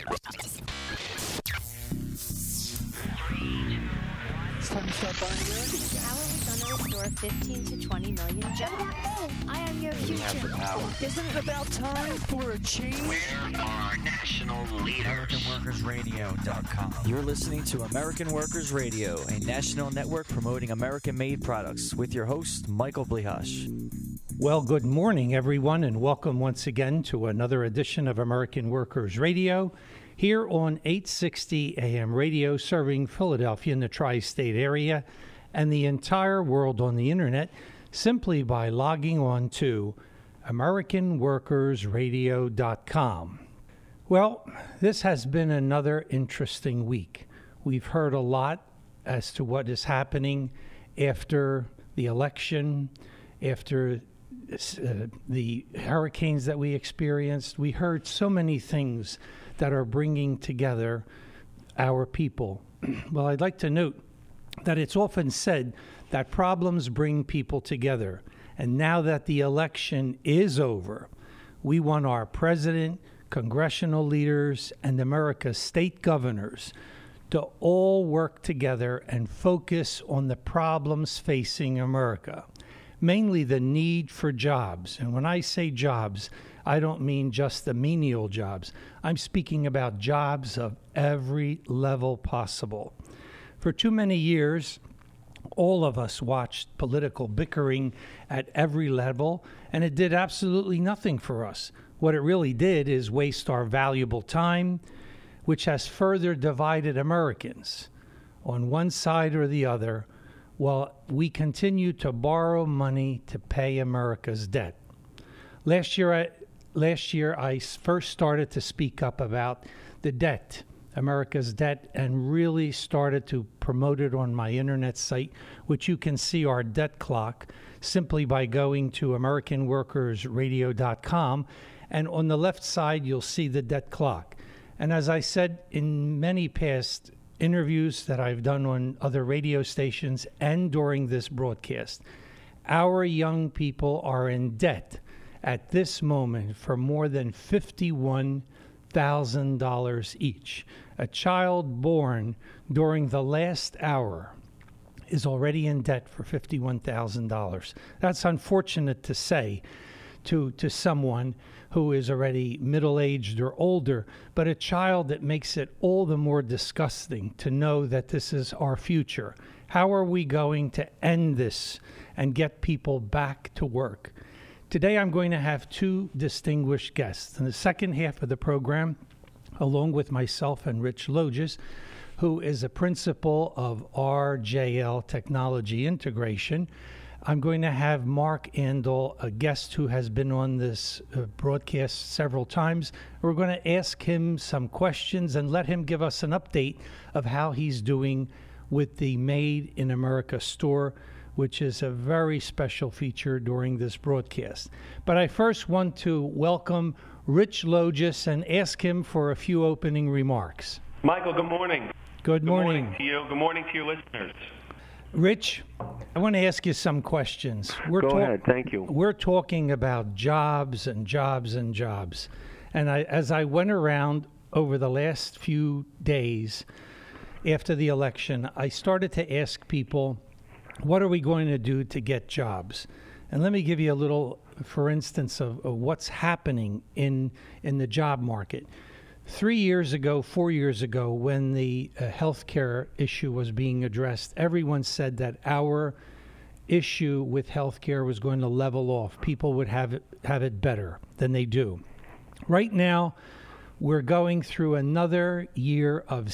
Time to stop buying American. How are we going to restore 15 to 20 million jobs? I am your future. We have the power. Isn't it about time for a change? Where are our national leaders? AmericanWorkersRadio.com. You're listening to American Workers Radio, a national network promoting American-made products, with your host, Michael Blihash. Well, good morning, everyone, and welcome once again to another edition of American Workers Radio, here on 860 AM radio, serving Philadelphia and the tri-state area and the entire world on the internet, simply by logging on to AmericanWorkersRadio.com. Well, this has been another interesting week. We've heard a lot as to what is happening after the election, after the hurricanes that we experienced. We heard so many things that are bringing together our people. Well, I'd like to note that it's often said that problems bring people together. And now that the election is over, we want our president, congressional leaders, and America's state governors to all work together and focus on the problems facing America, mainly the need for jobs. And when I say jobs, I don't mean just the menial jobs. I'm speaking about jobs of every level possible. For too many years, all of us watched political bickering at every level, and it did absolutely nothing for us. What it really did is waste our valuable time, which has further divided Americans on one side or the other, while we continue to borrow money to pay America's debt. Last year, I first started to speak up about the debt, America's debt, and really started to promote it on my internet site, which you can see our debt clock simply by going to AmericanWorkersRadio.com. And on the left side, you'll see the debt clock. And as I said in many past interviews that I've done on other radio stations and during this broadcast, our young people are in debt at this moment for more than $51,000 each. A child born during the last hour is already in debt for $51,000. That's unfortunate to say to someone who is already middle-aged or older, but a child that makes it all the more disgusting to know that this is our future. How are we going to end this and get people back to work? Today I'm going to have two distinguished guests. In the second half of the program, along with myself and Rich Logis, who is a principal of RJL Technology Integration, I'm going to have Mark Andol, a guest who has been on this broadcast several times. We're going to ask him some questions and let him give us an update of how he's doing with the Made in America store, which is a very special feature during this broadcast. But I first want to welcome Rich Logis and ask him for a few opening remarks. Michael, good morning. Good morning. Good morning to you. Good morning to your listeners. Rich, I want to ask you some questions. Go ahead. Thank you. We're talking about jobs and jobs and jobs. And as I went around over the last few days after the election, I started to ask people, what are we going to do to get jobs? And let me give you a little, for instance, of what's happening in the job market. 3 years ago, 4 years ago, when the healthcare issue was being addressed, everyone said that our issue with healthcare was going to level off. People would have it better than they do. Right now, we're going through another year of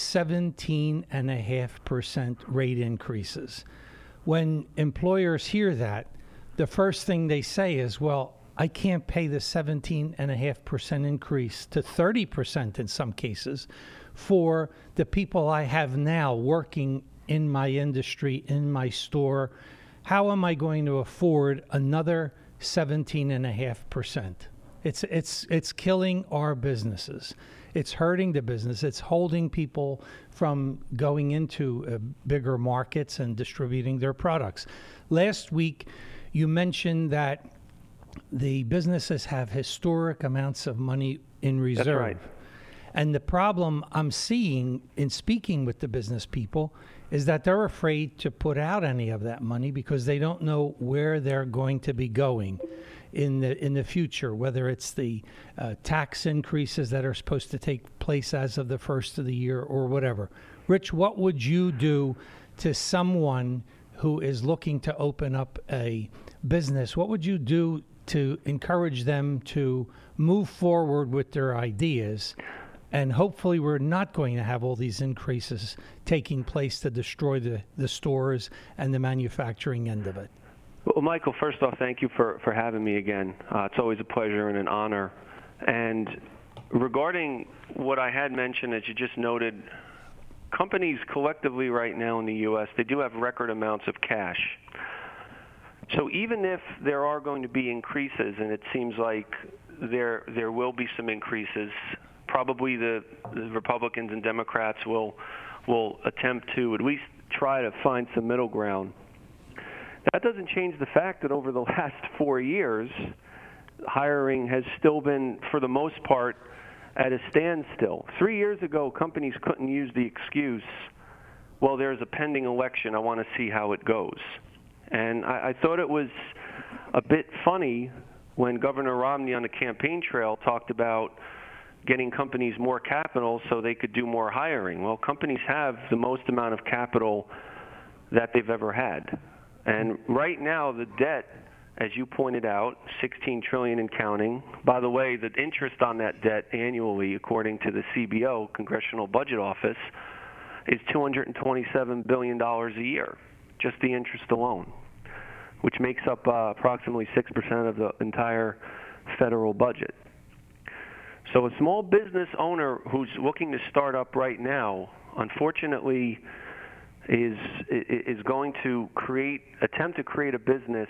17.5% rate increases. When employers hear that, the first thing they say is, well, I can't pay the 17.5% increase to 30% in some cases for the people I have now working in my industry, in my store. How am I going to afford another 17.5%? It's killing our businesses. It's hurting the business. It's holding people from going into bigger markets and distributing their products. Last week, you mentioned that the businesses have historic amounts of money in reserve. That's right. And the problem I'm seeing in speaking with the business people is that they're afraid to put out any of that money because they don't know where they're going to be going in the future, whether it's the tax increases that are supposed to take place as of the first of the year or whatever. Rich, what would you do to someone who is looking to open up a business? What would you do to encourage them to move forward with their ideas? And hopefully we're not going to have all these increases taking place to destroy the stores and the manufacturing end of it. Well, Michael, first off, thank you for having me again. It's always a pleasure and an honor. And regarding what I had mentioned, as you just noted, companies collectively right now in the U.S., they do have record amounts of cash. So even if there are going to be increases, and it seems like there will be some increases, probably the Republicans and Democrats will attempt to at least try to find some middle ground. That doesn't change the fact that over the last 4 years, hiring has still been, for the most part, at a standstill. 3 years ago, companies couldn't use the excuse, well, there's a pending election, I want to see how it goes. And I thought it was a bit funny when Governor Romney on the campaign trail talked about getting companies more capital so they could do more hiring. Well, companies have the most amount of capital that they've ever had. And right now, the debt, as you pointed out, $16 trillion and counting. By the way, the interest on that debt annually, according to the CBO, Congressional Budget Office, is $227 billion a year, just the interest alone, which makes up approximately 6% of the entire federal budget. So a small business owner who's looking to start up right now, unfortunately, is going to attempt to create a business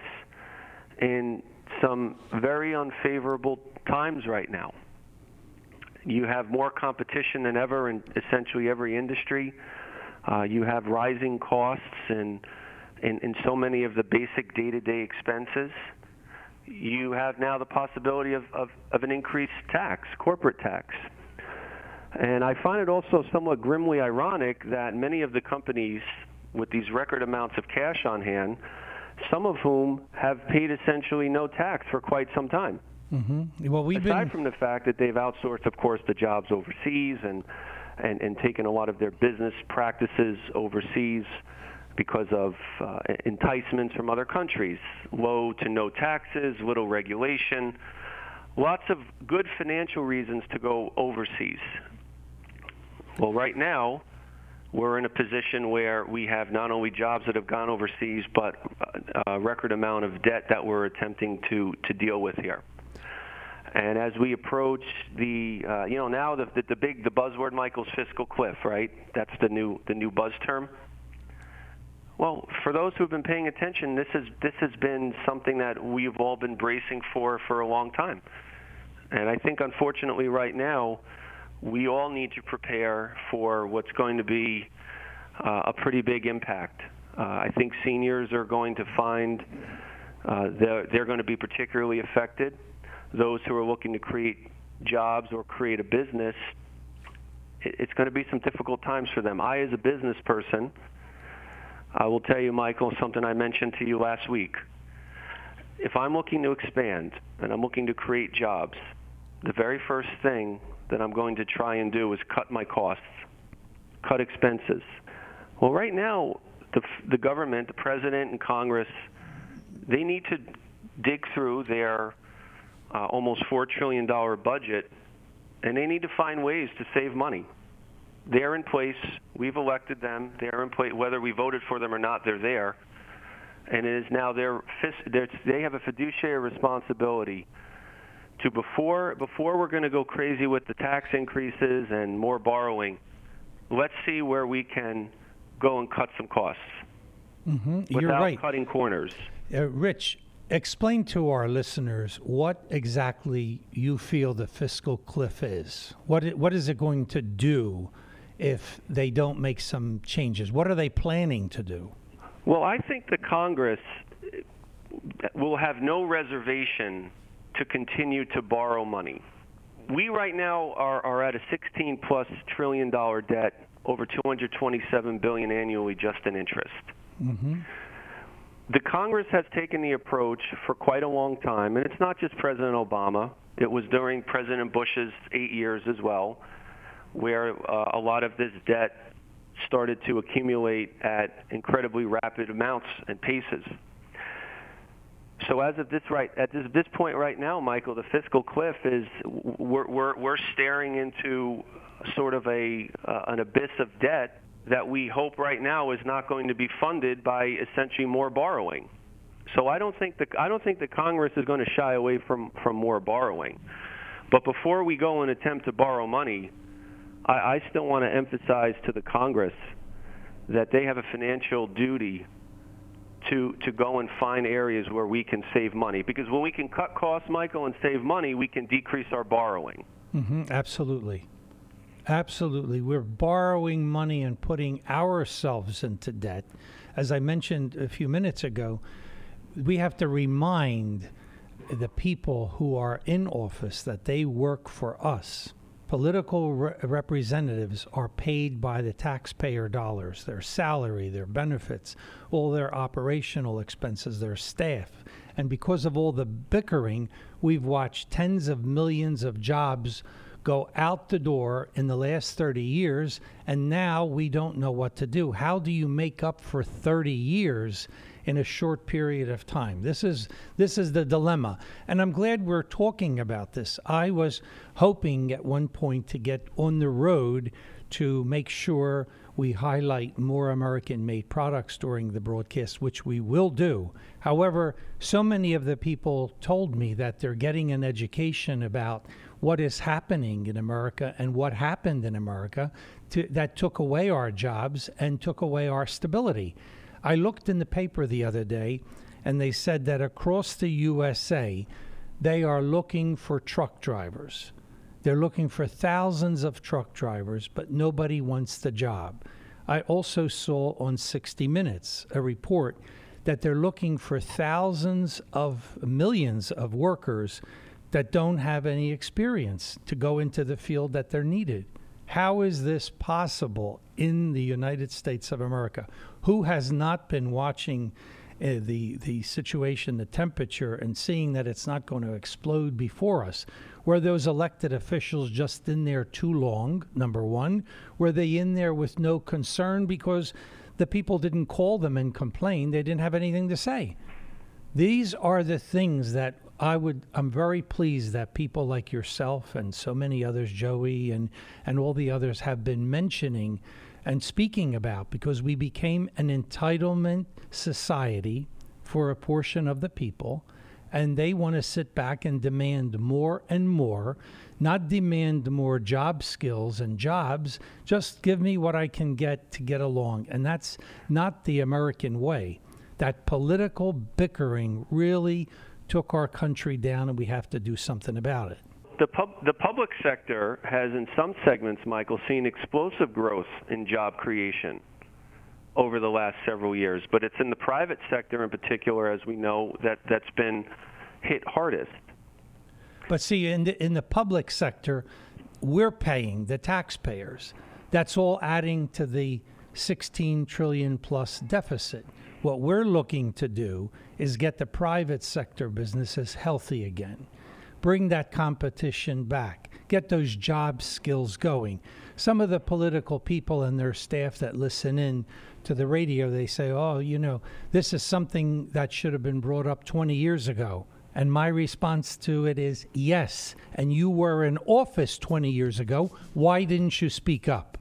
in some very unfavorable times right now. You have more competition than ever in essentially every industry. You have rising costs in so many of the basic day-to-day expenses. You have now the possibility of an increased tax, corporate tax. And I find it also somewhat grimly ironic that many of the companies with these record amounts of cash on hand, some of whom have paid essentially no tax for quite some time. Mm-hmm. Well, aside from the fact that they've outsourced, of course, the jobs overseas and taken a lot of their business practices overseas because of enticements from other countries, low to no taxes, little regulation, lots of good financial reasons to go overseas. Well, right now, we're in a position where we have not only jobs that have gone overseas, but a record amount of debt that we're attempting to deal with here. And as we approach the buzzword, Michael's fiscal cliff, right? That's the new buzz term. Well, for those who have been paying attention, this has been something that we've all been bracing for a long time. And I think, unfortunately, right now, we all need to prepare for what's going to be a pretty big impact. I think seniors are going to find they're going to be particularly affected. Those who are looking to create jobs or create a business, it's going to be some difficult times for them. I, as a business person, I will tell you, Michael, something I mentioned to you last week. If I'm looking to expand and I'm looking to create jobs, the very first thing that I'm going to try and do is cut my costs, cut expenses. Well, right now, the government, the president and Congress, they need to dig through their almost $4 trillion budget, and they need to find ways to save money. They're in place. We've elected them. They're in place. Whether we voted for them or not, they're there. And it is now they have a fiduciary responsibility to before we're going to go crazy with the tax increases and more borrowing, let's see where we can go and cut some costs You're right. Cutting corners. Rich, explain to our listeners what exactly you feel the fiscal cliff is. What is it going to do if they don't make some changes? What are they planning to do? Well, I think the Congress will have no reservation to continue to borrow money. we right now are at a $16+ trillion debt, over $227 billion annually just in interest. Mm-hmm. The Congress has taken the approach for quite a long time, and it's not just President Obama. It was during President Bush's 8 years as well, where a lot of this debt started to accumulate at incredibly rapid amounts and paces. So as of this point right now, Michael, the fiscal cliff is we're staring into sort of an abyss of debt that we hope right now is not going to be funded by essentially more borrowing. So I don't think the Congress is going to shy away from more borrowing. But before we go and attempt to borrow money, I still want to emphasize to the Congress that they have a financial duty to go and find areas where we can save money. Because when we can cut costs, Michael, and save money, we can decrease our borrowing. Mm-hmm. Absolutely. Absolutely. We're borrowing money and putting ourselves into debt. As I mentioned a few minutes ago, we have to remind the people who are in office that they work for us. Political representatives are paid by the taxpayer dollars, their salary, their benefits, all their operational expenses, their staff. And because of all the bickering, we've watched tens of millions of jobs go out the door in the last 30 years, and now we don't know what to do. How do you make up for 30 years in a short period of time? This is the dilemma. And I'm glad we're talking about this. I was hoping at one point to get on the road to make sure we highlight more American-made products during the broadcast, which we will do. However, so many of the people told me that they're getting an education about what is happening in America and what happened in America that took away our jobs and took away our stability. I looked in the paper the other day, and they said that across the USA, they are looking for truck drivers. They're looking for thousands of truck drivers, but nobody wants the job. I also saw on 60 Minutes a report that they're looking for millions of workers that don't have any experience to go into the field that they're needed. How is this possible in the United States of America? Who has not been watching the situation, the temperature, and seeing that it's not going to explode before us? Were those elected officials just in there too long, number one? Were they in there with no concern because the people didn't call them and complain? They didn't have anything to say. These are the things that I'm very pleased that people like yourself and so many others, Joey and all the others, have been mentioning and speaking about, because we became an entitlement society for a portion of the people, and they want to sit back and demand more and more, not demand more job skills and jobs, just give me what I can get to get along. And that's not the American way. That political bickering really took our country down, and we have to do something about it. The public sector has, in some segments, Michael, seen explosive growth in job creation over the last several years. But it's in the private sector in particular, as we know, that's been hit hardest. But see, in the public sector, we're paying the taxpayers. That's all adding to the $16 trillion plus deficit. What we're looking to do is get the private sector businesses healthy again. Bring that competition back. Get those job skills going. Some of the political people and their staff that listen in to the radio, they say, oh, this is something that should have been brought up 20 years ago. And my response to it is, yes. And you were in office 20 years ago. Why didn't you speak up?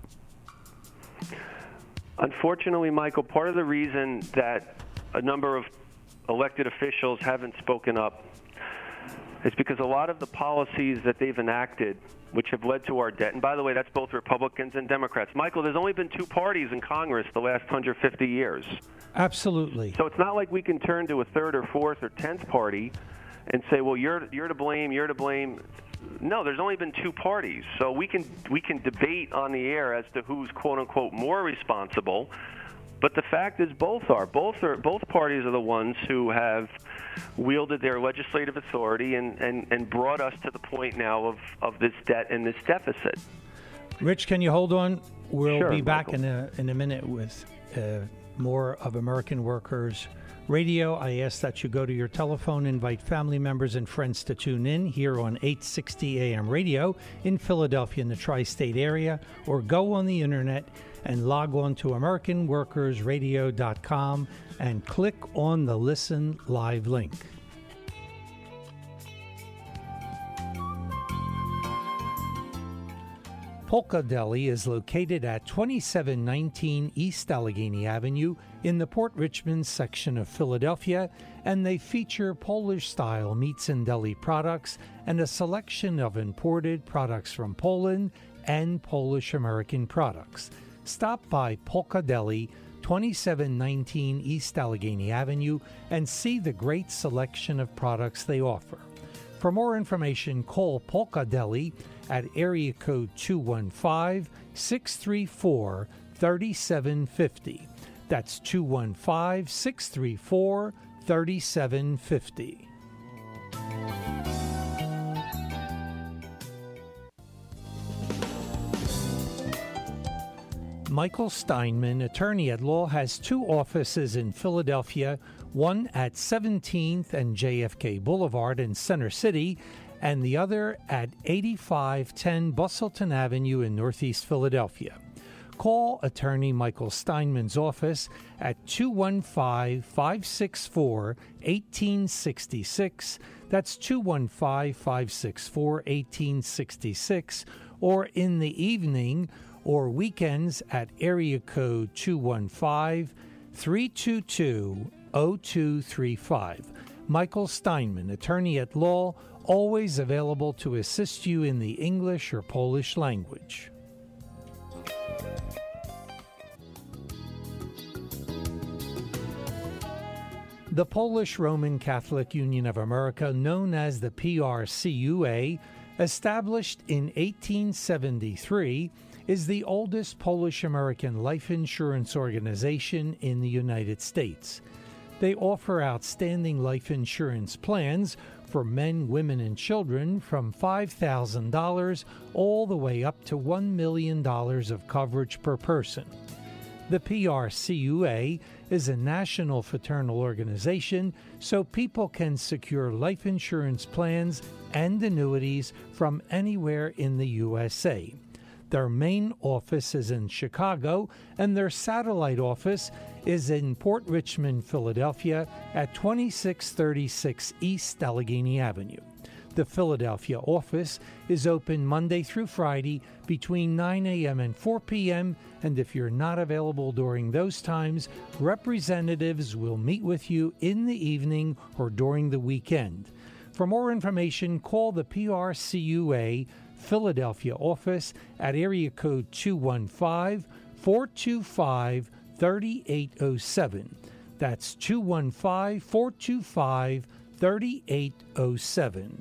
Unfortunately, Michael, part of the reason that a number of elected officials haven't spoken up is because a lot of the policies that they've enacted, which have led to our debt, and by the way, that's both Republicans and Democrats. Michael, there's only been two parties in Congress the last 150 years. Absolutely. So it's not like we can turn to a third or fourth or 10th party and say, well, you're to blame, you're to blame. No, there's only been two parties. So we can debate on the air as to who's, quote unquote, more responsible. But the fact is, both parties are the ones who have wielded their legislative authority and brought us to the point now of this debt and this deficit. Rich, can you hold on? We'll Sure, be back Michael. in a minute with more of American Workers Radio. I ask that you go to your telephone, invite family members and friends to tune in here on 860 AM radio in Philadelphia in the tri-state area, or go on the internet and log on to AmericanWorkersRadio.com and click on the Listen Live link. Polka Deli is located at 2719 East Allegheny Avenue in the Port Richmond section of Philadelphia, and they feature Polish-style meats and deli products and a selection of imported products from Poland and Polish-American products. Stop by Polka Deli, 2719 East Allegheny Avenue, and see the great selection of products they offer. For more information, call Polka Deli at area code 215-634-3750. That's 215-634-3750. Michael Steinman, attorney at law, has two offices in Philadelphia, one at 17th and JFK Boulevard in Center City, and the other at 8510 Bustleton Avenue in Northeast Philadelphia. Call attorney Michael Steinman's office at 215-564-1866. That's 215-564-1866, or in the evening or weekends at area code 215-322-0235. Michael Steinman, attorney at law, always available to assist you in the English or Polish language. The Polish Roman Catholic Union of America, known as the PRCUA, established in 1873, is the oldest Polish-American life insurance organization in the United States. They offer outstanding life insurance plans for men, women, and children from $5,000 all the way up to $1 million of coverage per person. The PRCUA is a national fraternal organization, so people can secure life insurance plans and annuities from anywhere in the USA. Their main office is in Chicago, and their satellite office is in Port Richmond, Philadelphia, at 2636 East Allegheny Avenue. The Philadelphia office is open Monday through Friday between 9 a.m. and 4 p.m., and if you're not available during those times, representatives will meet with you in the evening or during the weekend. For more information, call the PRCUA Philadelphia office at area code 215-425-3807. That's 215-425-3807.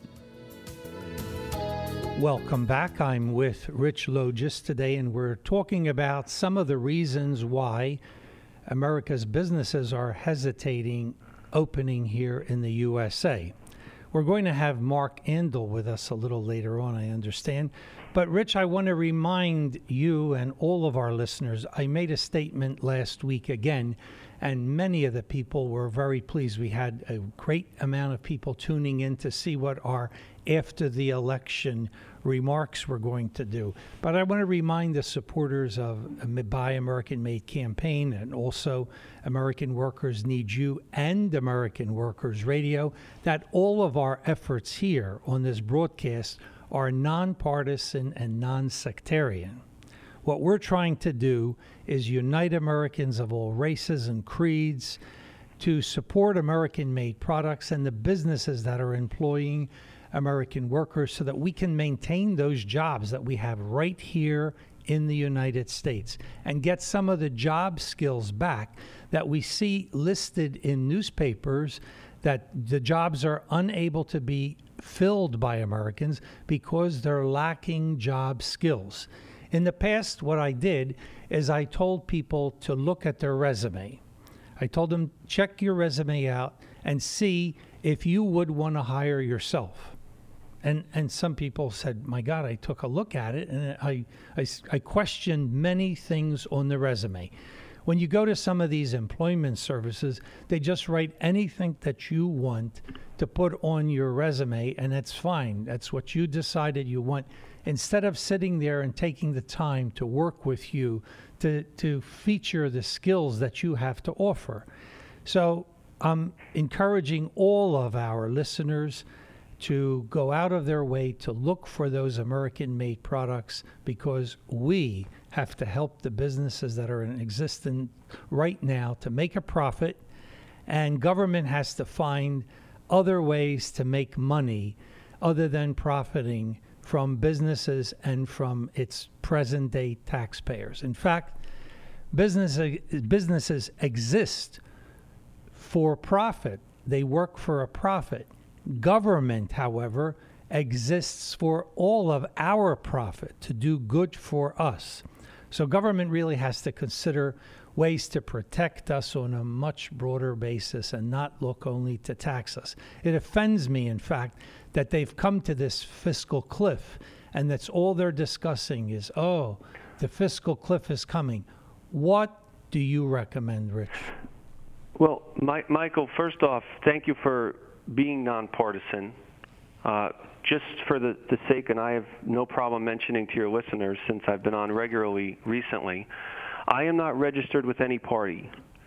Welcome back. I'm with Rich Logis today, and we're talking about some of the reasons why America's businesses are hesitating opening here in the USA. We're going to have Mark Andel with us a little later on, I understand. But, Rich, I want to remind you and all of our listeners, I made a statement last week again, and many of the people were very pleased. We had a great amount of people tuning in to see what our after the election remarks we're going to do. But I want to remind the supporters of Buy American Made campaign, and also American Workers Need You and American Workers Radio, that all of our efforts here on this broadcast are nonpartisan and non-sectarian. What we're trying to do is unite Americans of all races and creeds to support American-made products and the businesses that are employing American workers so that we can maintain those jobs that we have right here in the United States and get some of the job skills back that we see listed in newspapers, that the jobs are unable to be filled by Americans because they're lacking job skills. In the past, what I did is I told people to look at their resume. I told them, check your resume out and see if you would want to hire yourself. And some people said, my God, I took a look at it and I questioned many things on the resume. When you go to some of these employment services, they just write anything that you want to put on your resume, and that's fine. That's what you decided you want. Instead of sitting there and taking the time to work with you to feature the skills that you have to offer. So I'm encouraging all of our listeners to go out of their way to look for those American-made products, because we have to help the businesses that are in existence right now to make a profit, and government has to find other ways to make money other than profiting from businesses and from its present-day taxpayers. In fact, businesses exist for profit. They work for a profit. Government, however, exists for all of our profit, to do good for us. So government really has to consider ways to protect us on a much broader basis and not look only to tax us. It offends me, in fact, that they've come to this fiscal cliff, and that's all they're discussing is, oh, the fiscal cliff is coming. What do you recommend, Rich? Well, Michael, first off, thank you for being nonpartisan. Just for the sake, and I have no problem mentioning to your listeners since I've been on regularly recently, I am not registered with any party.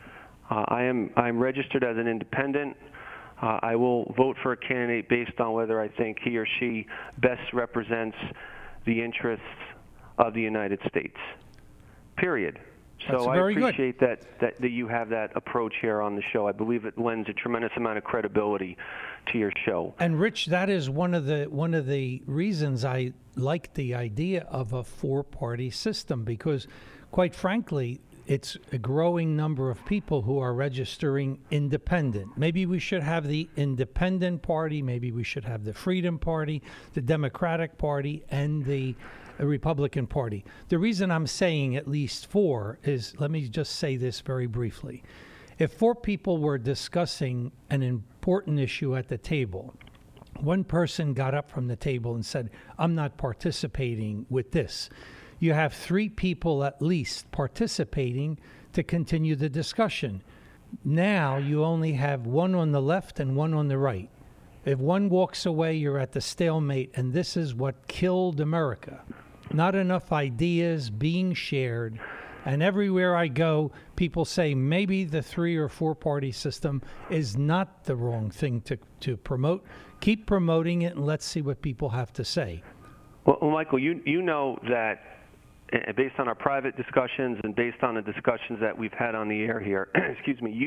I'm registered as an independent. I will vote for a candidate based on whether I think he or she best represents the interests of the United States. Period. So I appreciate that you have that approach here on the show. I believe it lends a tremendous amount of credibility to your show. And Rich, that is one of the reasons I like the idea of a four-party system, because quite frankly, it's a growing number of people who are registering independent. Maybe we should have the Independent Party, maybe we should have the Freedom Party, the Democratic Party, and the Republican Party. The reason I'm saying at least four is, let me just say this very briefly. If four people were discussing an important issue at the table, one person got up from the table and said, I'm not participating with this. You have three people at least participating to continue the discussion. Now you only have one on the left and one on the right. If one walks away, you're at the stalemate, and this is what killed America. Not enough ideas being shared, and everywhere I go, people say maybe the 3 or 4 party system is not the wrong thing to promote. Keep promoting it, and let's see what people have to say. Well, Michael, you know that based on our private discussions and based on the discussions that we've had on the air here, excuse me,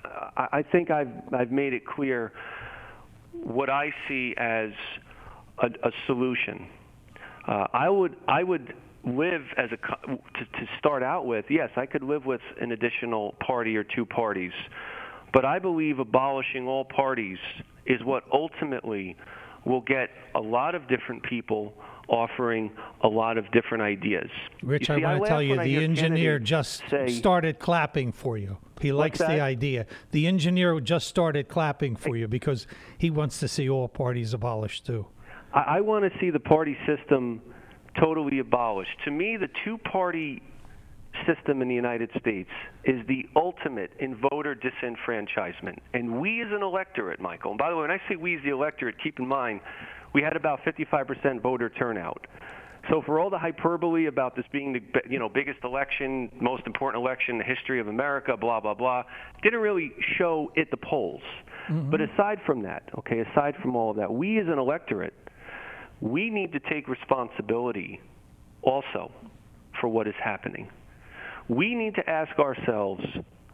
I think I've made it clear what I see as a solution. I would live as to start out with. Yes, I could live with an additional party or 2 parties, but I believe abolishing all parties is what ultimately will get a lot of different people offering a lot of different ideas. Rich, I want to tell you, the engineer just started clapping for you. He likes the idea. The engineer just started clapping for you because he wants to see all parties abolished too. I want to see the party system totally abolished. To me, the 2-party system in the United States is the ultimate in voter disenfranchisement. And we as an electorate, Michael, and by the way, when I say we as the electorate, keep in mind, we had about 55% voter turnout. So for all the hyperbole about this being the biggest election, most important election in the history of America, blah, blah, blah, didn't really show at the polls. Mm-hmm. But aside from that, aside from all of that, we as an electorate, we need to take responsibility also for what is happening. We need to ask ourselves,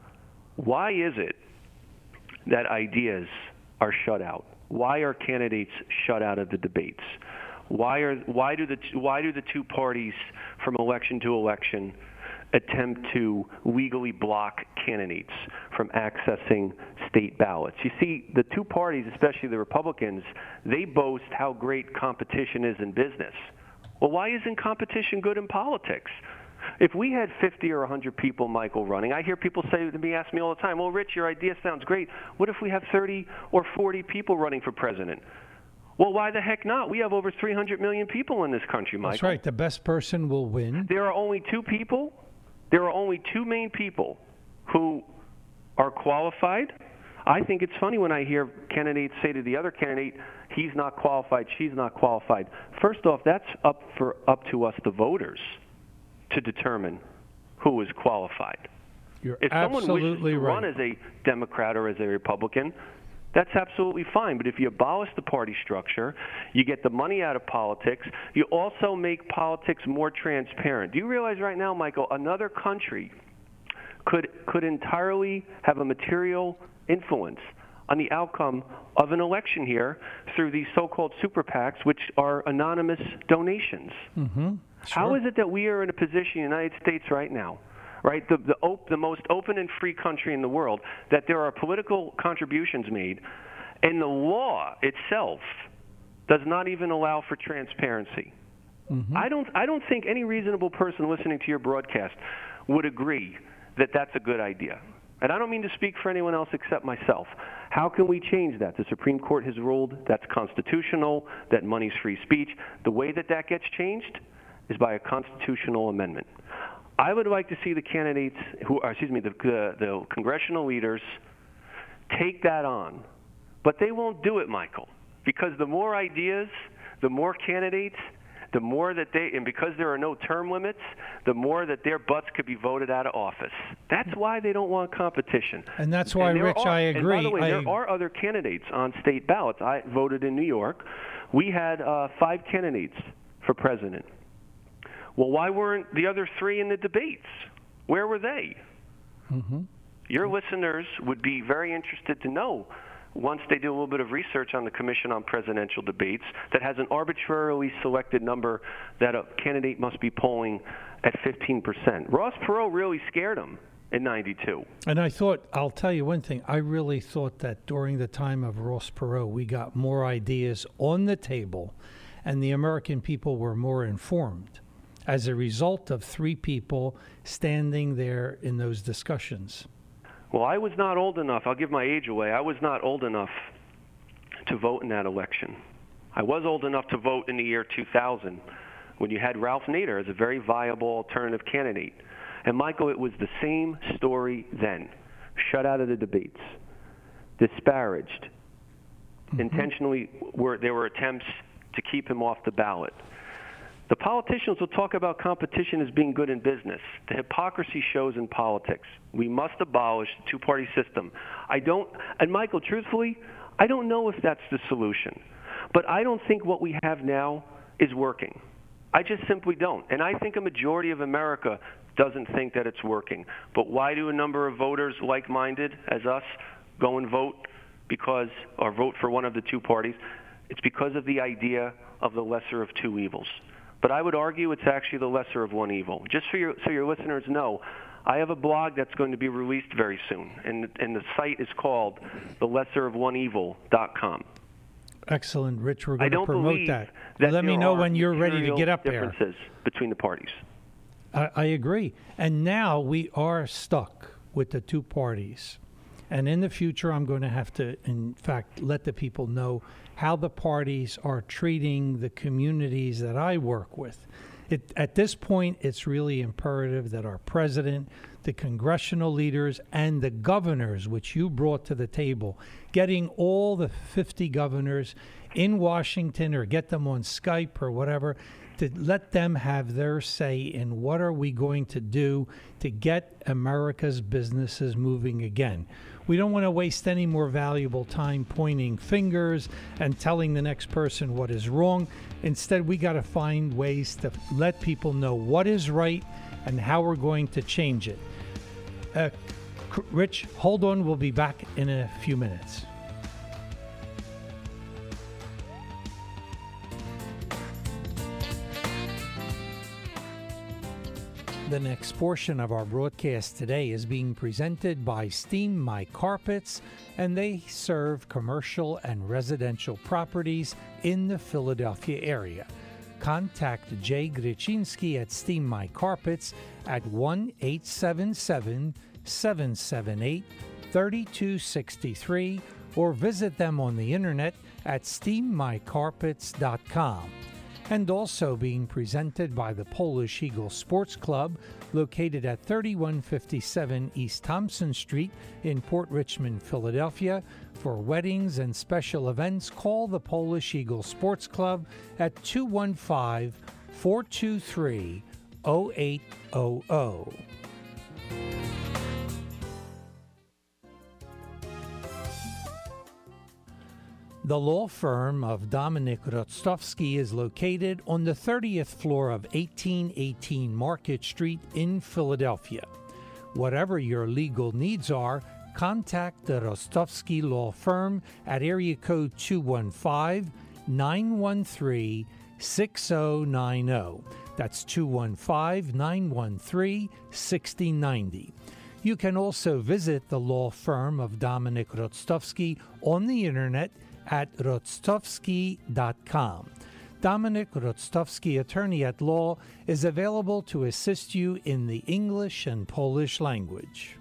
why is it that ideas are shut out? Why are candidates shut out of the debates? Why do the 2 parties from election to election attempt to legally block candidates from accessing state ballots? You see, the 2 parties, especially the Republicans, they boast how great competition is in business. Well, why isn't competition good in politics? If we had 50 or 100 people, Michael, running, I hear people say to me, ask me all the time, well, Rich, your idea sounds great. What if we have 30 or 40 people running for president? Well, why the heck not? We have over 300 million people in this country, Michael. That's right. The best person will win. There are only two people. There are only two main people who are qualified. I think it's funny when I hear candidates say to the other candidate, he's not qualified, she's not qualified. First off, that's up to us, the voters, to determine who is qualified. You're if someone absolutely wishes to run right. as a Democrat or as a Republican, that's absolutely fine. But if you abolish the party structure, you get the money out of politics, you also make politics more transparent. Do you realize right now, Michael, another country could entirely have a material influence on the outcome of an election here through these so-called super PACs, which are anonymous donations? Mm-hmm. Sure. How is it that we are in a position in the United States right now, right, the most open and free country in the world, that there are political contributions made, and the law itself does not even allow for transparency? Mm-hmm. I don't think any reasonable person listening to your broadcast would agree that that's a good idea. And I don't mean to speak for anyone else except myself. How can we change that? The Supreme Court has ruled that's constitutional, that money's free speech. The way that gets changed is by a constitutional amendment. I would like to see the candidates, the congressional leaders, take that on. But they won't do it, Michael, because the more ideas, the more candidates, the more that and because there are no term limits, the more that their butts could be voted out of office. That's why they don't want competition. And that's why, Rich, I agree. And by the way, there are other candidates on state ballots. I voted in New York. We had 5 candidates for president. Well, why weren't the other 3 in the debates? Where were they? Mm-hmm. Your listeners would be very interested to know, once they do a little bit of research on the Commission on Presidential Debates, that has an arbitrarily selected number that a candidate must be polling at 15%. Ross Perot really scared them in 92. And I'll tell you one thing, I really thought that during the time of Ross Perot, we got more ideas on the table, and the American people were more informed as a result of 3 people standing there in those discussions. Well, I was not old enough. I'll give my age away. I was not old enough to vote in that election. I was old enough to vote in the year 2000 when you had Ralph Nader as a very viable alternative candidate. And, Michael, it was the same story then. Shut out of the debates. Disparaged. Mm-hmm. Intentionally, there were attempts to keep him off the ballot. The politicians will talk about competition as being good in business. The hypocrisy shows in politics. We must abolish the two-party system. And Michael, truthfully, I don't know if that's the solution. But I don't think what we have now is working. I just simply don't. And I think a majority of America doesn't think that it's working. But why do a number of voters like-minded as us go and vote or vote for one of the two parties? It's because of the idea of the lesser of two evils. But I would argue it's actually the lesser of one evil. Just so your listeners know, I have a blog that's going to be released very soon, and the site is called thelesserofoneevil.com. Excellent, Rich. We're going to promote that. Let me know when you're ready to get up there. Differences between the parties. I agree. And now we are stuck with the two parties. And in the future, I'm going to have to, in fact, let the people know how the parties are treating the communities that I work with. At this point, it's really imperative that our president, the congressional leaders, and the governors, which you brought to the table, getting all the 50 governors in Washington or get them on Skype or whatever, to let them have their say in what are we going to do to get America's businesses moving again. We don't want to waste any more valuable time pointing fingers and telling the next person what is wrong. Instead, we got to find ways to let people know what is right and how we're going to change it. Rich, hold on. We'll be back in a few minutes. The next portion of our broadcast today is being presented by Steam My Carpets, and they serve commercial and residential properties in the Philadelphia area. contact Jay Gryczinski at Steam My Carpets at 1-877-778-3263 or visit them on the internet at steammycarpets.com. And also being presented by the Polish Eagle Sports Club, located at 3157 East Thompson Street in Port Richmond, Philadelphia. For weddings and special events, call the Polish Eagle Sports Club at 215-423-0800. The law firm of Dominic Rostovsky is located on the 30th floor of 1818 Market Street in Philadelphia. Whatever your legal needs are, contact the Rostovsky Law Firm at area code 215-913-6090. That's 215-913-6090. You can also visit the law firm of Dominic Rostovsky on the internet at rostovsky.com. Dominic Rostovsky, attorney at law, is available to assist you in the English and Polish language.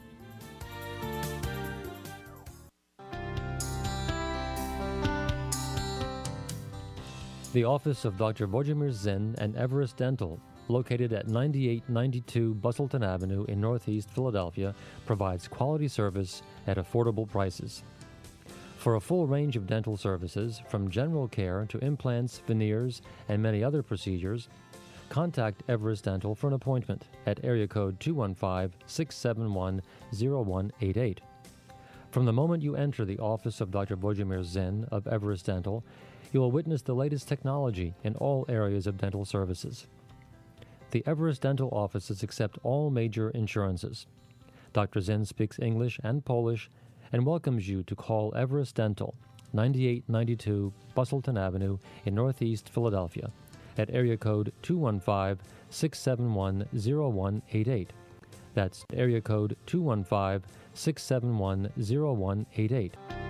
The office of Dr. Wojciech Zinn and Everest Dental, located at 9892 Bustleton Avenue in Northeast Philadelphia, provides quality service at affordable prices. For a full range of dental services, from general care to implants, veneers, and many other procedures, contact Everest Dental for an appointment at area code 215-671-0188. From the moment you enter the office of Dr. Wojciech Zinn of Everest Dental, you will witness the latest technology in all areas of dental services. The Everest Dental offices accept all major insurances. Dr. Zinn speaks English and Polish and welcomes you to call Everest Dental, 9892 Bustleton Avenue in Northeast Philadelphia, at area code 215-671-0188. That's area code 215-671-0188.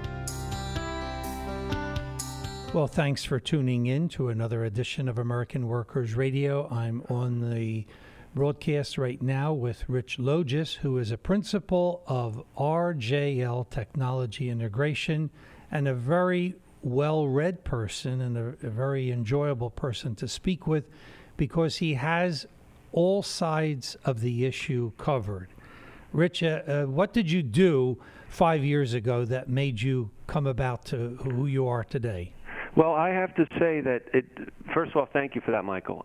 Well, thanks for tuning in to another edition of American Workers Radio. I'm on the broadcast right now with Rich Logis, who is a principal of RJL Technology Integration and a very well-read person and a very enjoyable person to speak with because he has all sides of the issue covered. Rich, what did you do 5 years ago that made you come about to who you are today? Well, I have to say that first of all, thank you for that, Michael.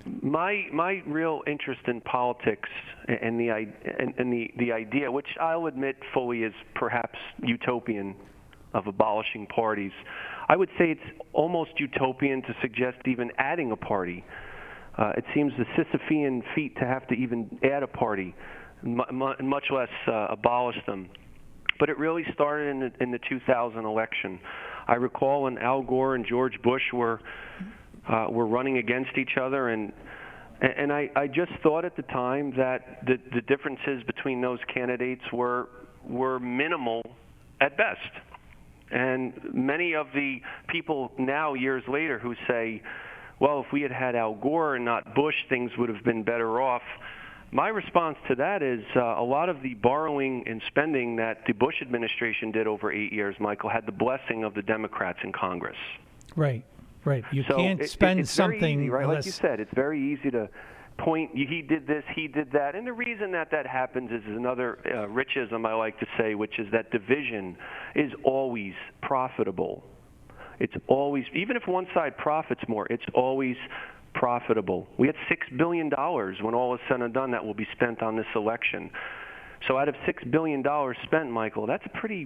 My real interest in politics and the idea, which I'll admit fully is perhaps utopian, of abolishing parties. I would say it's almost utopian to suggest even adding a party. It seems a Sisyphean feat to have to even add a party, much less abolish them. But it really started in the 2000 election. I recall when Al Gore and George Bush were running against each other, and I just thought at the time that the differences between those candidates were minimal at best. And many of the people now, years later, who say, well, if we had had Al Gore and not Bush, things would have been better off. My response to that is a lot of the borrowing and spending that the Bush administration did over 8 years, Michael, had the blessing of the Democrats in Congress. Right. You so can't spend it's something very easy, right? unless... Like you said, it's very easy to point, he did this, he did that. And the reason that happens is another Richism I like to say, which is that division is always profitable. It's always, even if one side profits more, it's always profitable. We had $6 billion when all is said and done that will be spent on this election. So out of $6 billion spent, Michael, I'm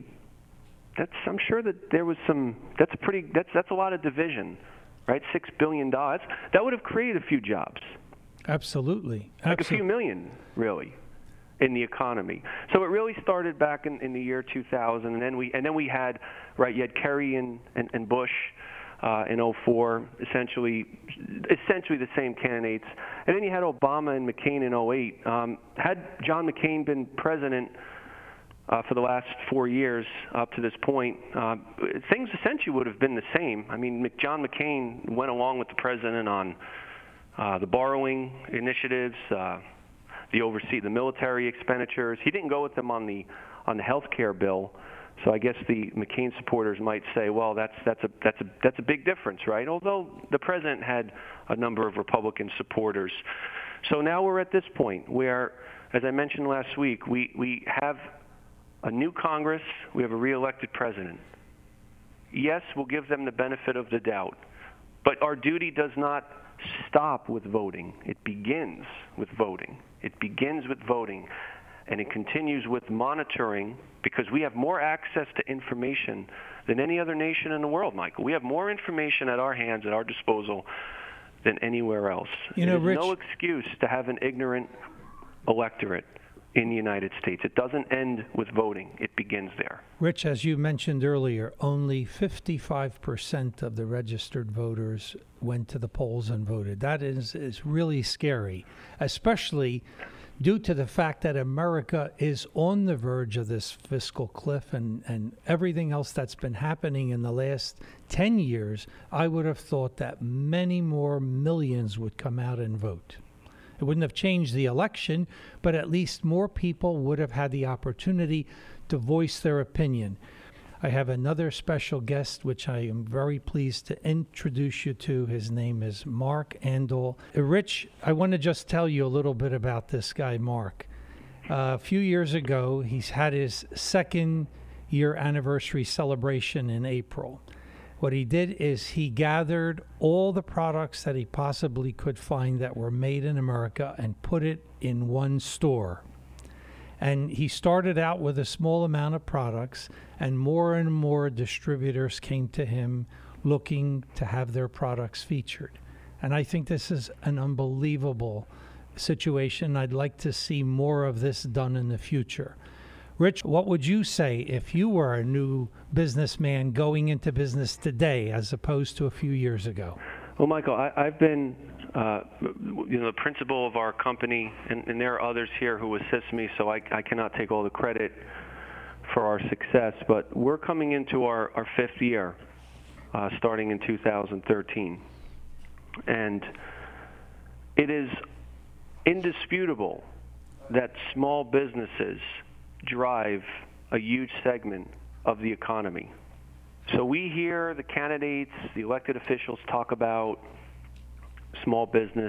sure that there was that's a lot of division, right? $6 billion. That would have created a few jobs. Absolutely. Like a few million, really, in the economy. So it really started back in the year 2000, and then we had, right, you had Kerry and Bush in 2004, essentially the same candidates. And then you had Obama and McCain in 2008. Had John McCain been president for the last 4 years up to this point, things essentially would have been the same. I mean, John McCain went along with the president on the borrowing initiatives, the military expenditures. He didn't go with them on the health care bill. So I guess the McCain supporters might say, well, that's a big difference, right? Although the president had a number of Republican supporters. So now we're at this point where, as I mentioned last week, we have a new Congress, we have a re-elected president. Yes, we'll give them the benefit of the doubt, but our duty does not stop with voting. It begins with voting. It begins with voting, and it continues with monitoring, because we have more access to information than any other nation in the world, Michael. We have more information at our hands, at our disposal, than anywhere else. There's Rich, no excuse to have an ignorant electorate in the United States. It doesn't end with voting. It begins there. Rich, as you mentioned earlier, only 55% of the registered voters went to the polls and voted. That is really scary, especially due to the fact that America is on the verge of this fiscal cliff and everything else that's been happening in the last 10 years. I would have thought that many more millions would come out and vote. It wouldn't have changed the election, but at least more people would have had the opportunity to voice their opinion. I have another special guest, which I am very pleased to introduce you to. His name is Mark Andol. Rich, I want to just tell you a little bit about this guy, Mark. A few years ago, he's had his second-year anniversary celebration in April. What he did is he gathered all the products that he possibly could find that were made in America and put it in one store. And he started out with a small amount of products, and more distributors came to him looking to have their products featured. And I think this is an unbelievable situation. I'd like to see more of this done in the future. Rich, what would you say if you were a new businessman going into business today as opposed to a few years ago? Well, Michael, I've been the principal of our company, and there are others here who assist me, so I cannot take all the credit for our success. But we're coming into our fifth year, starting in 2013. And it is indisputable that small businesses drive a huge segment of the economy. So we hear the candidates, the elected officials talk about small business,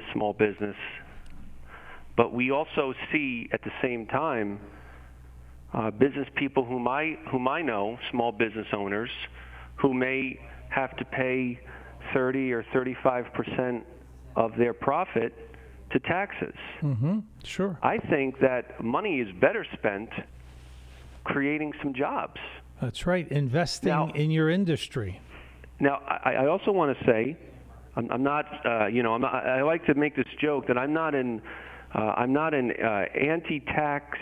but we also see at the same time business people whom I know, small business owners, who may have to pay 30 or 35% of their profit to taxes. Mm-hmm. Sure. I think that money is better spent creating some jobs. That's right. Investing in your industry. Now, I also want to say, I'm not. I like to make this joke that I'm not an anti-tax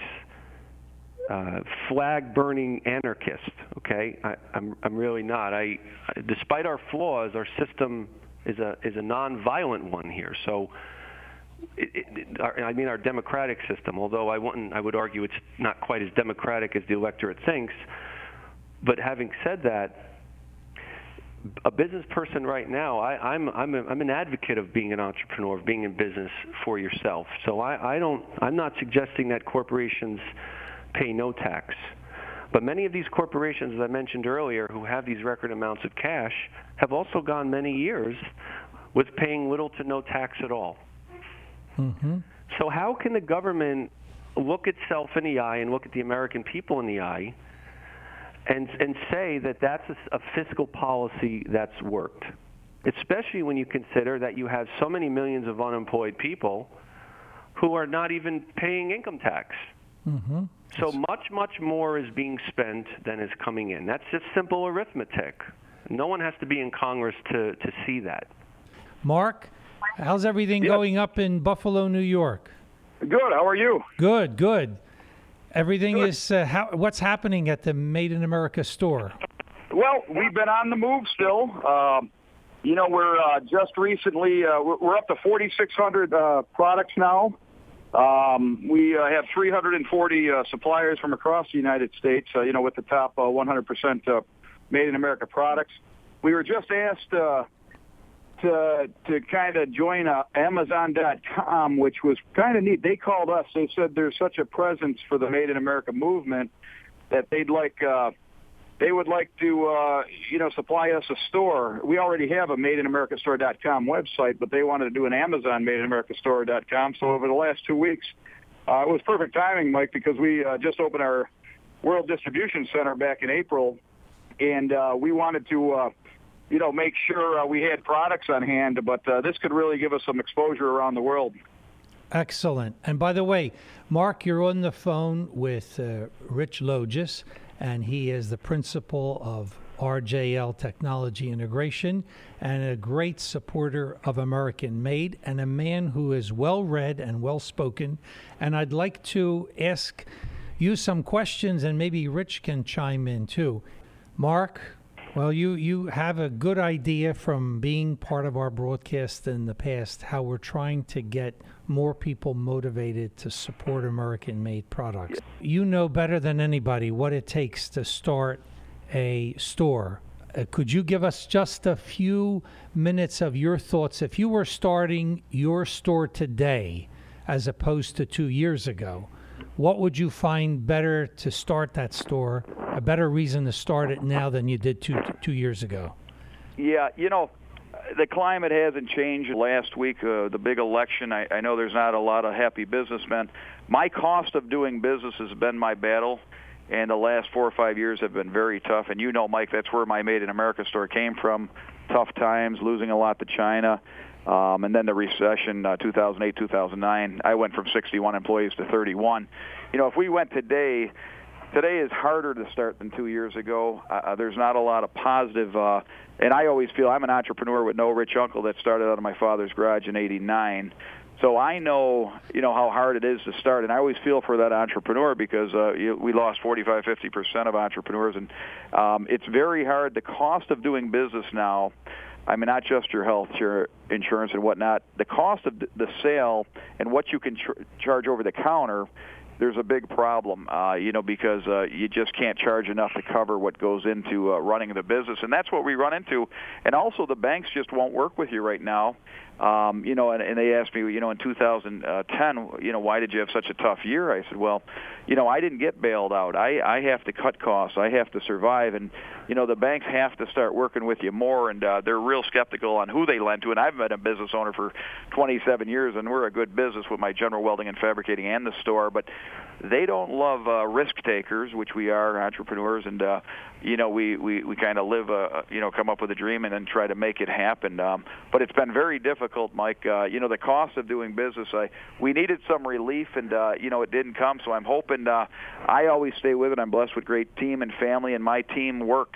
flag-burning anarchist. Okay, I'm really not. Despite our flaws, our system is a non-violent one here. So. Our democratic system, although I would argue it's not quite as democratic as the electorate thinks. But having said that, a business person right now, I'm an advocate of being an entrepreneur, of being in business for yourself. So I'm not suggesting that corporations pay no tax. But many of these corporations, as I mentioned earlier, who have these record amounts of cash, have also gone many years with paying little to no tax at all. Mm-hmm. So how can the government look itself in the eye and look at the American people in the eye and say that that's a fiscal policy that's worked, especially when you consider that you have so many millions of unemployed people who are not even paying income tax? Mm-hmm. So much more is being spent than is coming in. That's just simple arithmetic. No one has to be in Congress to see that. Mark, how's everything going up in Buffalo, New York? Good. How are you? Good. Everything is, what's happening at the Made in America store? Well, we've been on the move still. We're just recently, we're up to 4,600 products now. We have 340 suppliers from across the United States, with the top 100% Made in America products. We were just asked to kind of join Amazon.com, which was kind of neat. They called us. They said there's such a presence for the Made in America movement that they would like to supply us a store. We already have a MadeInAmericaStore.com website, but they wanted to do an Amazon MadeInAmericaStore.com. So over the last 2 weeks, it was perfect timing, Mike, because we just opened our World Distribution Center back in April, and we wanted to make sure we had products on hand, but this could really give us some exposure around the world. Excellent. And by the way, Mark, you're on the phone with Rich Logis, and he is the principal of RJL Technology Integration and a great supporter of American Made and a man who is well-read and well-spoken. And I'd like to ask you some questions, and maybe Rich can chime in too. Mark, well, you have a good idea from being part of our broadcast in the past how we're trying to get more people motivated to support American-made products. You know better than anybody what it takes to start a store. Could you give us just a few minutes of your thoughts? If you were starting your store today as opposed to 2 years ago, what would you find better to start that store, a better reason to start it now than you did two years ago? Yeah, the climate hasn't changed. Last week, the big election, I know there's not a lot of happy businessmen. My cost of doing business has been my battle, and the last 4 or 5 years have been very tough. And Mike, that's where my Made in America store came from. Tough times, losing a lot to China. And then the recession, 2008, 2009, I went from 61 employees to 31. If we went today is harder to start than 2 years ago. There's not a lot of positive, and I always feel I'm an entrepreneur with no rich uncle that started out of my father's garage in '89. So I know, how hard it is to start, and I always feel for that entrepreneur because we lost 45, 50% of entrepreneurs, and it's very hard. The cost of doing business now, I mean, not just your health, your insurance and whatnot, the cost of the sale and what you can charge over the counter, there's a big problem, because you just can't charge enough to cover what goes into running the business. And that's what we run into. And also the banks just won't work with you right now. And they asked me, in 2010, why did you have such a tough year? I said, well, I didn't get bailed out. I have to cut costs. I have to survive. And, the banks have to start working with you more, and they're real skeptical on who they lend to. And I've been a business owner for 27 years, and we're a good business with my General Welding and Fabricating and the store. But they don't love risk takers, which we are, entrepreneurs, and we kind of live come up with a dream and then try to make it happen. But it's been very difficult, Mike. The cost of doing business, we needed some relief, and it didn't come. So I'm hoping. I always stay with it. I'm blessed with great team and family, and my team works.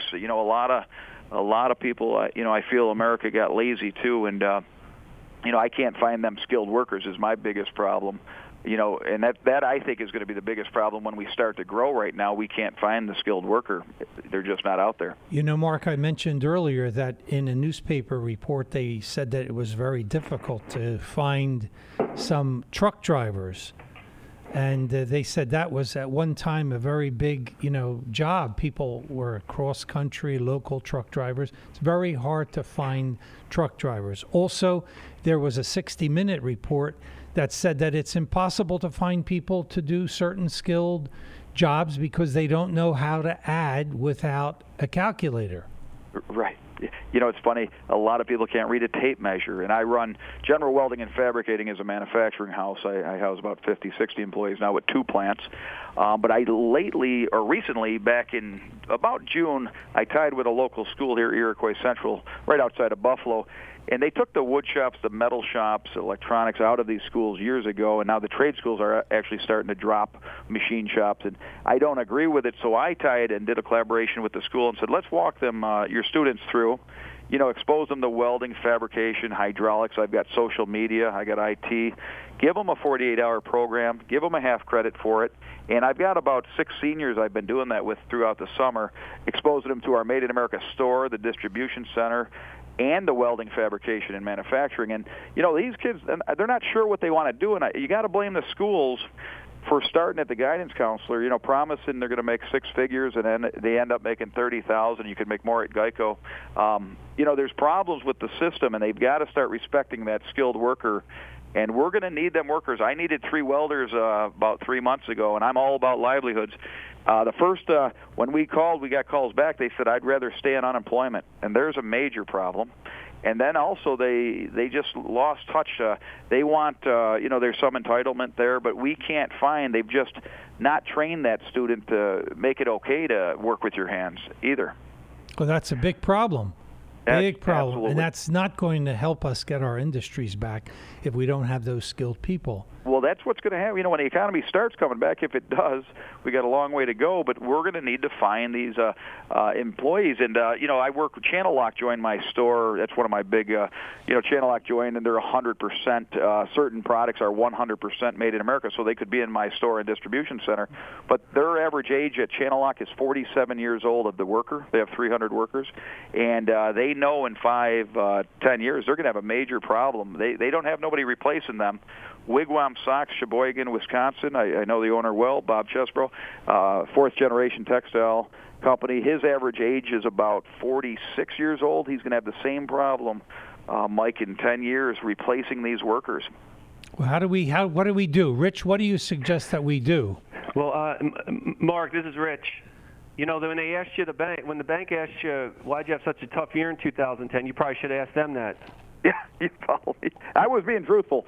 A lot of people. I feel America got lazy too, and I can't find them skilled workers is my biggest problem. And that I think is going to be the biggest problem when we start to grow right now. We can't find the skilled worker. They're just not out there. Mark, I mentioned earlier that in a newspaper report, they said that it was very difficult to find some truck drivers. And they said that was at one time a very big, job. People were cross-country, local truck drivers. It's very hard to find truck drivers. Also, there was a 60-Minute report that said that it's impossible to find people to do certain skilled jobs because they don't know how to add without a calculator. Right. It's funny. A lot of people can't read a tape measure, and I run General Welding and Fabricating as a manufacturing house. I house about 50, 60 employees now with 2 plants. But I recently, back in about June, I tied with a local school here, Iroquois Central, right outside of Buffalo. And they took the wood shops, the metal shops, electronics out of these schools years ago, and now the trade schools are actually starting to drop machine shops. And I don't agree with it, so I tied and did a collaboration with the school and said, let's walk them, your students through, expose them to welding, fabrication, hydraulics. I've got social media. I got IT. Give them a 48-hour program. Give them a half credit for it. And I've got about 6 seniors I've been doing that with throughout the summer, exposing them to our Made in America store, the distribution center, and the welding, fabrication, and manufacturing. And, these kids, they're not sure what they want to do, and you got to blame the schools. for starting at the guidance counselor, promising they're going to make six figures and then they end up making $30,000. You could make more at Geico. There's problems with the system, and they've got to start respecting that skilled worker. And we're going to need them workers. I needed 3 welders about 3 months ago, and I'm all about livelihoods. The first, when we called, we got calls back. They said, I'd rather stay on unemployment. And there's a major problem. And then also they just lost touch. They want, there's some entitlement there, but we can't find, they've just not trained that student to make it okay to work with your hands either. Well, that's a big problem. Big problem. Absolutely. And that's not going to help us get our industries back if we don't have those skilled people. Well, that's what's going to happen. When the economy starts coming back, if it does, we got a long way to go. But we're going to need to find these employees. And I work with Channel Lock. Joined my store. That's one of my big, Channel Lock joined, and they're 100%. Certain products are 100% made in America, so they could be in my store and distribution center. But their average age at Channel Lock is 47 years old of the worker. They have 300 workers, and they know in 5, 10 years they're going to have a major problem. They don't have nobody replacing them. Wigwam Socks, Sheboygan, Wisconsin. I know the owner well, Bob Chesbro, fourth-generation textile company. His average age is about 46 years old. He's going to have the same problem, Mike, in 10 years replacing these workers. Well, what do we do? Rich, what do you suggest that we do? Well, Mark, this is Rich. When they asked you when the bank asked you, why'd you have such a tough year in 2010, you probably should have asked them that. Yeah, you follow me. I was being truthful.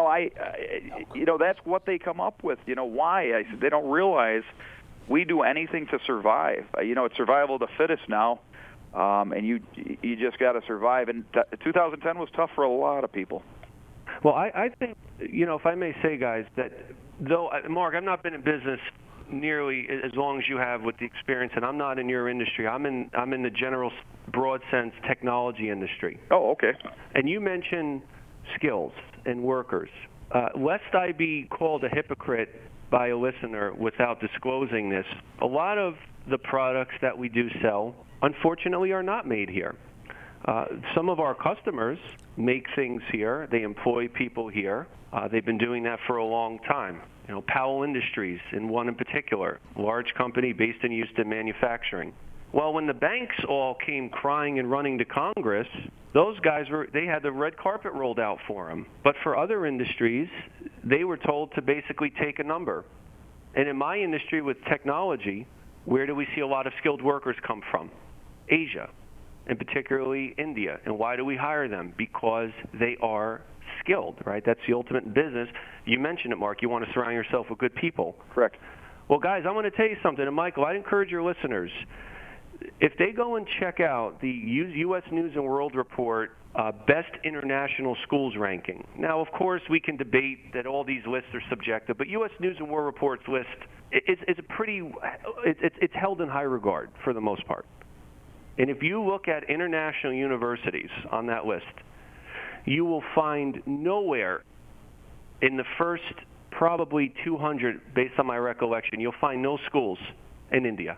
That's what they come up with. Why? I said they don't realize we do anything to survive. It's survival of the fittest now, and you just got to survive. And 2010 was tough for a lot of people. Well, I think, if I may say, guys, that though, Mark, I've not been in business nearly as long as you have with the experience, and I'm not in your industry. I'm in the general, broad sense technology industry. Oh, okay. And you mentioned skills and workers. Lest I be called a hypocrite by a listener without disclosing this, a lot of the products that we do sell, unfortunately, are not made here. Some of our customers make things here. They employ people here. They've been doing that for a long time. Powell Industries, in one in particular, large company based in Houston manufacturing. Well, when the banks all came crying and running to Congress, those guys they had the red carpet rolled out for them. But for other industries, they were told to basically take a number. And in my industry with technology, where do we see a lot of skilled workers come from? Asia, and particularly India. And why do we hire them? Because they are skilled, right? That's the ultimate business. You mentioned it, Mark. You want to surround yourself with good people. Correct. Well, guys, I want to tell you something. And, Michael, I'd encourage your listeners, if they go and check out the U.S. News and World Report Best International Schools Ranking. Now, of course, we can debate that all these lists are subjective, but U.S. News and World Report's list is a pretty it's held in high regard for the most part. And if you look at international universities on that list, you will find nowhere in the first probably 200, based on my recollection, you'll find no schools in India.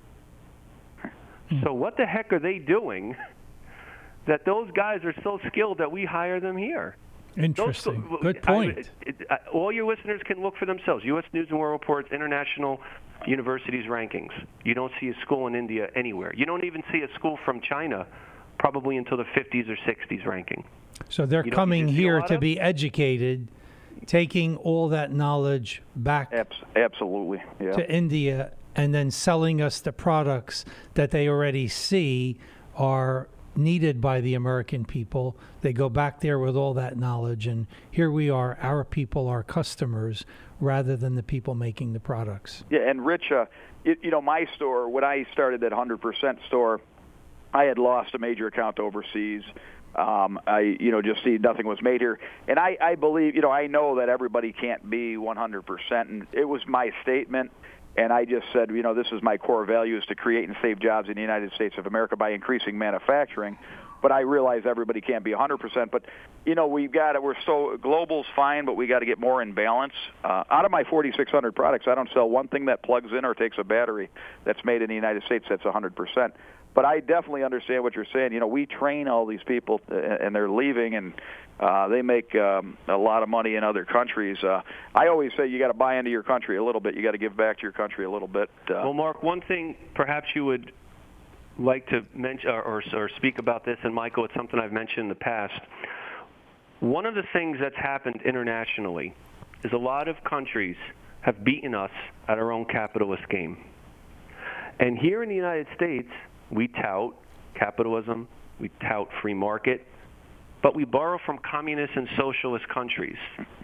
So what the heck are they doing that those guys are so skilled that we hire them here? Interesting. Good point. All your listeners can look for themselves. U.S. News and World Report's International Universities Rankings. You don't see a school in India anywhere. You don't even see a school from China probably until the 50s or 60s ranking. So they're coming here to be educated, taking all that knowledge back absolutely, yeah, to India, and then selling us the products that they already see are needed by the American people. They go back there with all that knowledge, and here we are, our people, our customers, rather than the people making the products. Yeah, and Rich, my store, when I started that 100% store, I had lost a major account overseas. Just see nothing was made here. And I believe, I know that everybody can't be 100%. And it was my statement. And I just said, this is my core value, is to create and save jobs in the United States of America by increasing manufacturing. But I realize everybody can't be 100%. But, global's fine, but we got to get more in balance. Out of my 4,600 products, I don't sell one thing that plugs in or takes a battery that's made in the United States that's 100%. But I definitely understand what you're saying. You know, we train all these people, and they're leaving, and they make a lot of money in other countries. I always say you got to buy into your country a little bit. You got to give back to your country a little bit. Well, Mark, one thing perhaps you would like to mention or speak about this, and Michael, it's something I've mentioned in the past. One of the things that's happened internationally is a lot of countries have beaten us at our own capitalist game. And here in the United States, we tout capitalism, we tout free market, but we borrow from communist and socialist countries.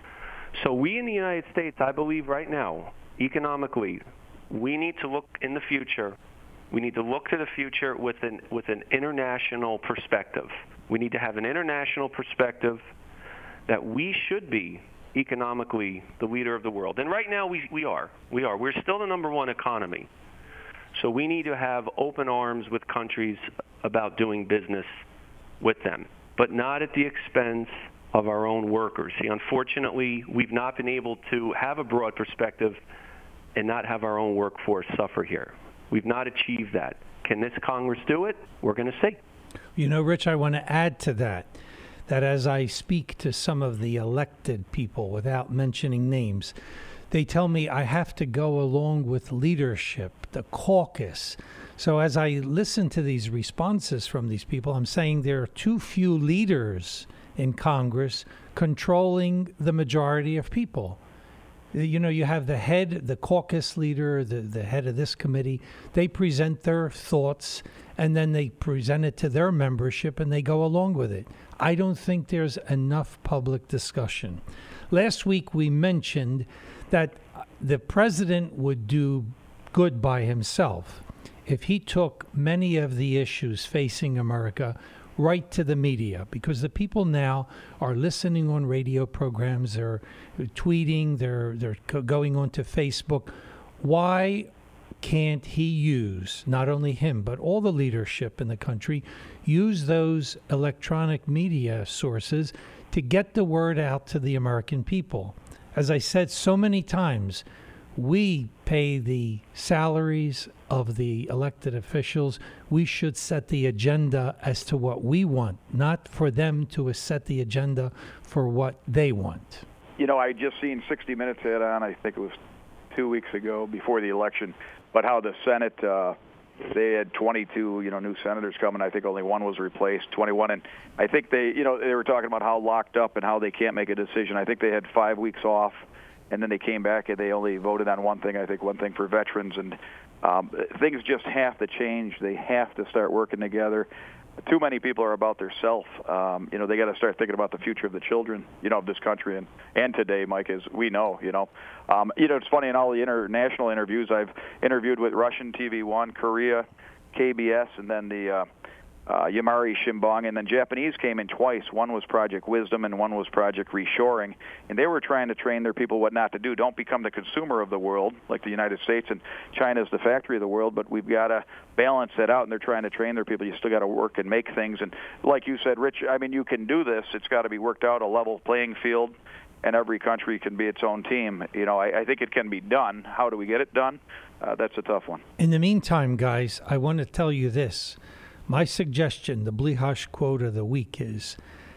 So we in the United States, I believe right now, economically, we need to look in the future. We need to look to the future with an international perspective. We need to have an international perspective that we should be economically the leader of the world. And right now we are. We're still the number one economy. So we need to have open arms with countries about doing business with them, but not at the expense of our own workers. See, unfortunately, we've not been able to have a broad perspective and not have our own workforce suffer here. We've not achieved that. Can this Congress do it? We're going to see. You know, Rich, I want to add to that as I speak to some of the elected people without mentioning names, they tell me I have to go along with leadership, the caucus. So as I listen to these responses from these people, I'm saying there are too few leaders in Congress controlling the majority of people. You know, you have the head, the caucus leader, the head of this committee. They present their thoughts, and then they present it to their membership, and they go along with it. I don't think there's enough public discussion. Last week we mentioned that the president would do good by himself if he took many of the issues facing America right to the media, because the people now are listening on radio programs, they're tweeting, they're going onto Facebook. Why can't he use, not only him, but all the leadership in the country, use those electronic media sources to get the word out to the American people? As I said so many times, we pay the salaries of the elected officials. We should set the agenda as to what we want, not for them to set the agenda for what they want. You know, I just seen 60 Minutes had on, I think it was 2 weeks ago before the election, but how the Senate, they had 22, new senators coming. I think only one was replaced, 21. And I think they were talking about how locked up and how they can't make a decision. I think they had 5 weeks off, and then they came back and they only voted on one thing, I think one thing for veterans. And things just have to change. They have to start working together. Too many people are about their self. They got to start thinking about the future of the children, of this country and today, Mike, as we know. It's funny, in all the international interviews, I've interviewed with Russian TV One, Korea, KBS, and then the Yamari Shimbong, and then Japanese came in twice. One was Project Wisdom and one was Project Reshoring, and they were trying to train their people what not to do. Don't become the consumer of the world like the United States, and China's the factory of the world, but we've got to balance that out, and they're trying to train their people. You still got to work and make things, and like you said, Rich, I mean, you can do this. It's got to be worked out, a level playing field, and every country can be its own team. I think it can be done. How do we get it done? That's a tough one. In the meantime, guys, I want to tell you this. My suggestion, the Blihash quote of the week is,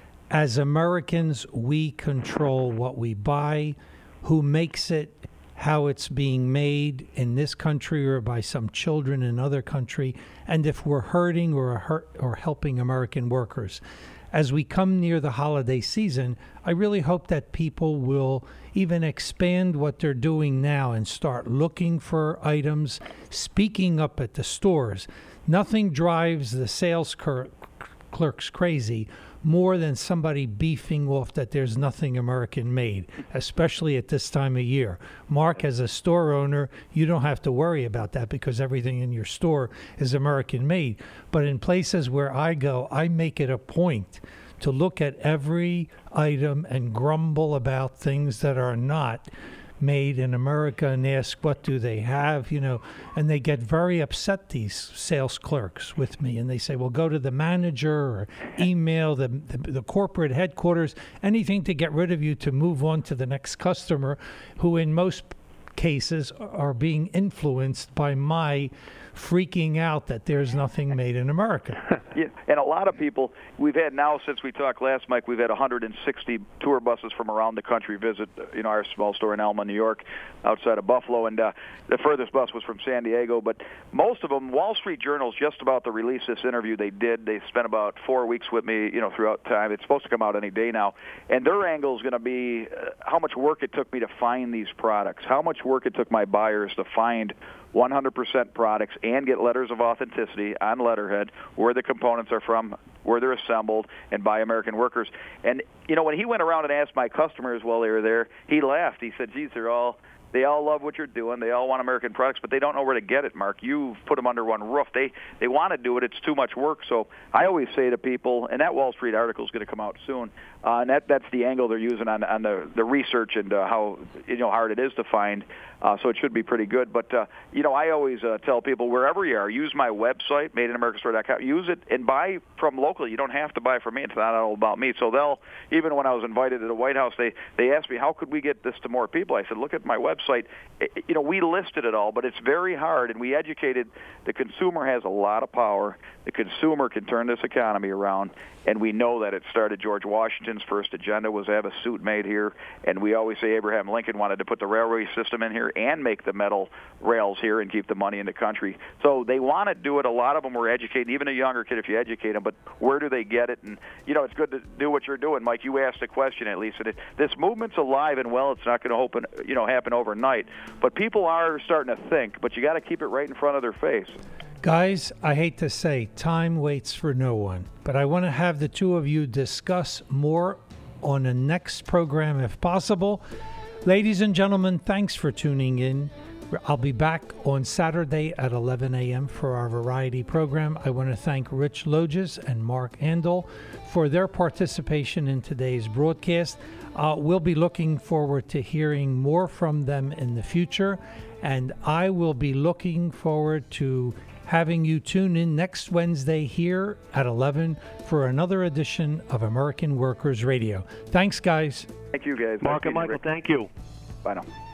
as Americans, we control what we buy, who makes it, how it's being made in this country or by some children in another country, and if we're hurting or helping American workers. As we come near the holiday season, I really hope that people will even expand what they're doing now and start looking for items, speaking up at the stores. Nothing drives the sales clerks crazy more than somebody beefing off that there's nothing American made, especially at this time of year. Mark, as a store owner, you don't have to worry about that because everything in your store is American made. But in places where I go, I make it a point to look at every item and grumble about things that are not made in America and ask what do they have, and they get very upset, these sales clerks, with me, and they say, well, go to the manager or email the corporate headquarters, anything to get rid of you to move on to the next customer, who in most cases are being influenced by my freaking out that there's nothing made in America. Yeah, and a lot of people, we've had now, since we talked last, Mike, we've had 160 tour buses from around the country visit, our small store in Alma, New York, outside of Buffalo, and the furthest bus was from San Diego. But most of them, Wall Street Journal's just about to release this interview they did. They spent about 4 weeks with me, throughout time. It's supposed to come out any day now. And their angle is going to be how much work it took me to find these products, how much work it took my buyers to find 100% products and get letters of authenticity on letterhead, where the components are from, where they're assembled, and by American workers. And, when he went around and asked my customers while they were there, he laughed. He said, geez, they all love what you're doing. They all want American products, but they don't know where to get it, Mark. You've put them under one roof. They want to do it. It's too much work. So I always say to people, and that Wall Street article is going to come out soon, and that's the angle they're using on the research and how hard it is to find. So it should be pretty good. But, I always tell people, wherever you are, use my website, madeinamericastore.com. Use it and buy from locally. You don't have to buy from me. It's not all about me. So even when I was invited to the White House, they asked me, how could we get this to more people? I said, look at my website. We listed it all, but it's very hard, and we educated. The consumer has a lot of power. The consumer can turn this economy around, and we know that it started. George Washington's first agenda was to have a suit made here, and we always say Abraham Lincoln wanted to put the railway system in here and make the metal rails here and keep the money in the country. So they want to do it. A lot of them were educated, even a younger kid if you educate them, but where do they get it? And, it's good to do what you're doing, Mike. You asked a question, at least. And this movement's alive and well. It's not going to happen overnight. But people are starting to think, but you got to keep it right in front of their face. Guys, I hate to say, time waits for no one, but I want to have the two of you discuss more on the next program if possible. Ladies and gentlemen, thanks for tuning in. I'll be back on Saturday at 11 a.m. for our variety program. I want to thank Rich Loges and Mark Handel for their participation in today's broadcast. We'll be looking forward to hearing more from them in the future, and I will be looking forward to having you tune in next Wednesday here at 11 for another edition of American Workers Radio. Thanks, guys. Thank you, guys. Mark and Michael, thank you. Bye now.